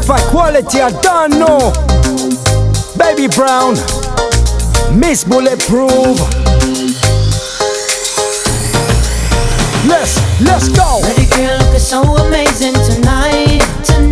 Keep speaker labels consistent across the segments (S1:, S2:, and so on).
S1: certified quality, I don't know. Baby Brown, Miss Bulletproof. Let's go.
S2: Pretty girl looking so amazing tonight.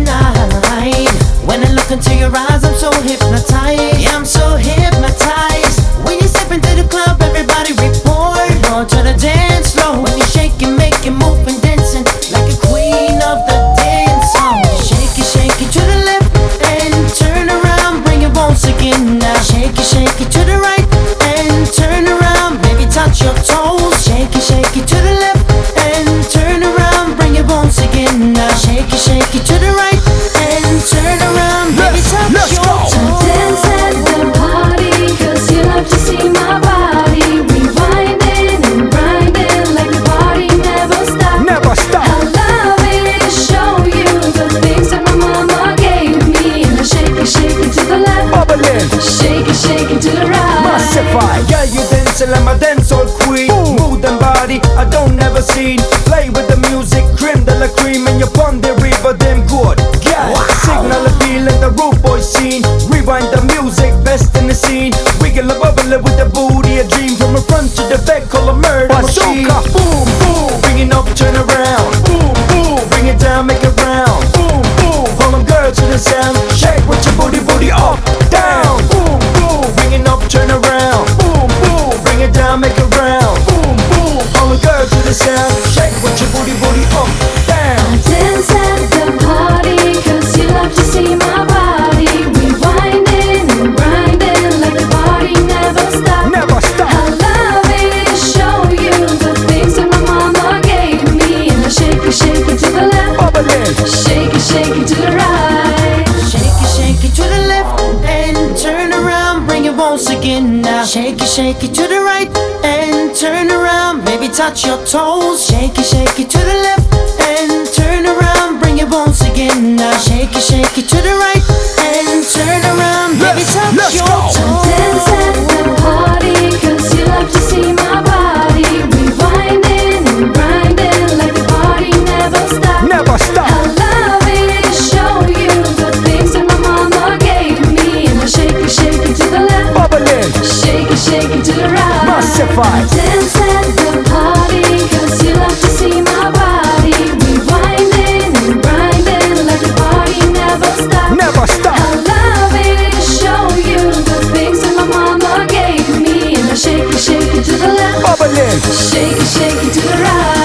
S2: When I look into your eyes, I'm so hypnotized. Yeah, I'm so hypnotized. When you're stepping to the club, everybody report. Go to the dance floor. When you shake it, make it move and dancing like a queen of the dance song. Shake it to the left and turn around, bring it once again now. Shake it to the right and turn around, baby, touch your toes. Shake it to the left and turn around, bring it once again now. Shake it to the right and turn around, baby, touch your toes.
S3: Dance at the party, 'cause you love to see my body. Rewinding and grinding like the party never stops.
S1: Never stop.
S3: I love it to show you the things that my mama gave me. And I shake it to the left,
S1: Bubbling,
S3: shake it to the right.
S1: massified.
S4: Yeah, you dancing like my dancehall queen. Move them body, I don't never seen. Play with the music, cream de la cream, and you pon the river, damn good. Yeah, signal appeal like the road boy scene. Rewind the music, best in the scene. Wiggle a bubble with the booty, a dream from the front to the back, call a murder machine.
S1: Bazooka.
S4: Boom, boom, bring it up, turn around. Boom, boom, bring it down, make it round. Boom, boom, hold them girls to the sound. Shake with your booty up, down. Boom, boom, bring it up, turn around. Boom, boom, bring it down, make it round. Boom, boom, hold them girls to the sound. Shake with your booty up, down.
S3: Dance at the party, 'cause you love to see my body. Rewinding and grinding like the party never stops.
S1: Never stop.
S3: I love it to show you the things that my mama gave me. And I shake it to the left,
S1: Bubbling,
S3: shake it to the right.
S2: Shake it to the left and turn around, bring it once again now. Shake it to the right and turn around, baby, touch your toes. Shake it to the left and turn around, bring it once again now. Shake it to the right and turn around, baby, touch
S1: let's
S2: your
S1: go.
S2: toes.
S3: Dance at the party, 'cause you love to see my body. Rewinding and grinding like the party never stops.
S1: never stop.
S3: I love it to show you the things that my mama gave me. And I shake it to the left,
S1: Bubbling,
S3: shake it to the right.
S1: massified.
S3: Dance at the party, 'cause you love to see my body. Rewinding and grinding like the party never stops.
S1: Never stop.
S3: I love it to show you the things that my mama gave me. And I shake it to the left,
S1: Bubbling,
S3: shake it to the right.